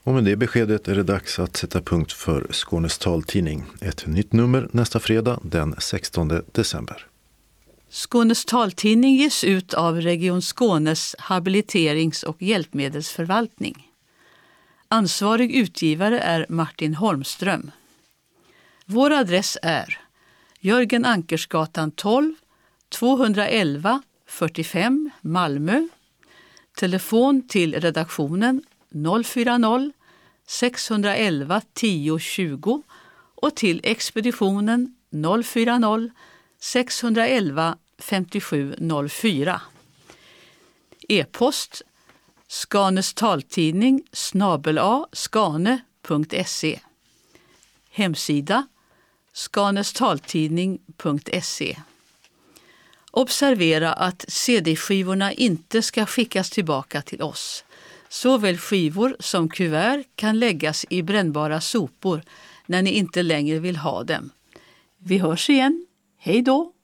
Och med det beskedet är det dags att sätta punkt för Skånes taltidning. Ett nytt nummer nästa fredag den 16 december. Skånes taltidning ges ut av Region Skånes habiliterings- och hjälpmedelsförvaltning. Ansvarig utgivare är Martin Holmström. Vår adress är Jörgen Ankersgatan 12, 211 45 Malmö. Telefon till redaktionen 040 611 10 20 och till expeditionen 040 611 5704. E-post Skanes taltidning @skane.se. Hemsida skanestaltidning.se. Observera att CD-skivorna inte ska skickas tillbaka till oss. Såväl skivor som kuvert kan läggas i brännbara sopor när ni inte längre vill ha dem. Vi hörs igen. Hej då!